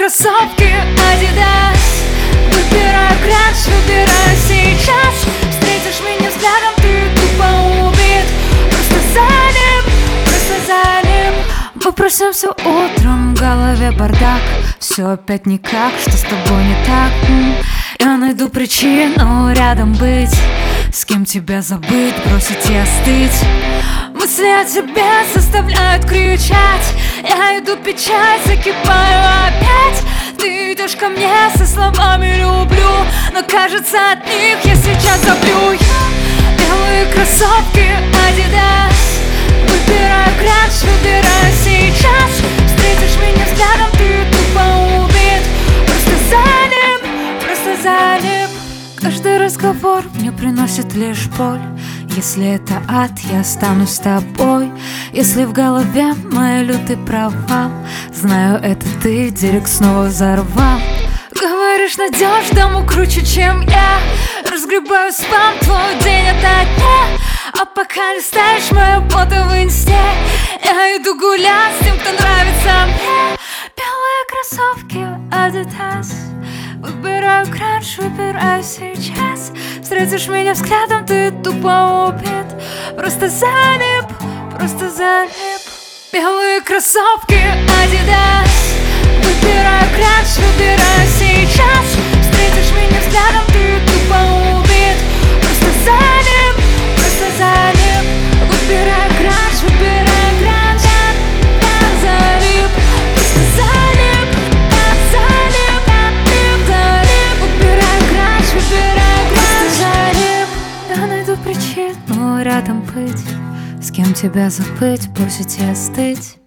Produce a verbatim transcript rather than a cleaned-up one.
кроссовки Adidas. Выбираю краш, выбираю сейчас. Встретишь меня взглядом, ты тупо убит. Просто залип, просто залип. Мы проснемся утром, в голове бардак. Все опять никак, что с тобой не так? Я найду причину рядом быть. С кем тебя забыть, бросить и остыть. Мысли о тебе заставляют кричать. Я иду печать, закипаю опять. Ты идешь ко мне со словами люблю, но кажется, от них я сейчас забью. Я белые кроссовки Adidas. Выбираю краш, выбираю сейчас. Встретишь меня взглядом, ты тупо убит. Просто залип, просто залип. Каждый разговор мне приносит лишь боль. Если это ад, я останусь с тобой. Если в голове мои лютый провал, знаю, это ты директ снова взорвал. Говоришь, найдешь дому круче, чем я. Разгребаю спам, твой день ото дня. А пока листаешь мою фото в инсте, я иду гулять с тем, кто нравится мне. Белые кроссовки Adidas. Выбираю краш, выбираю сейчас. Встретишь меня взглядом, ты тупо убит. Просто залип, просто залип. Белые кроссовки Adidas. Выбираю краш, выбираю сейчас. Встретишь меня взглядом, ты тупо убит. Просто залип, просто залип. Выбираю краш, выбираю краш. Я залип, просто залип. Я залип, залип, залип. Выбираю краш, выбираю краш. Залип. Я найду причину рядом быть. С кем тебя забыть, бросить и остыть.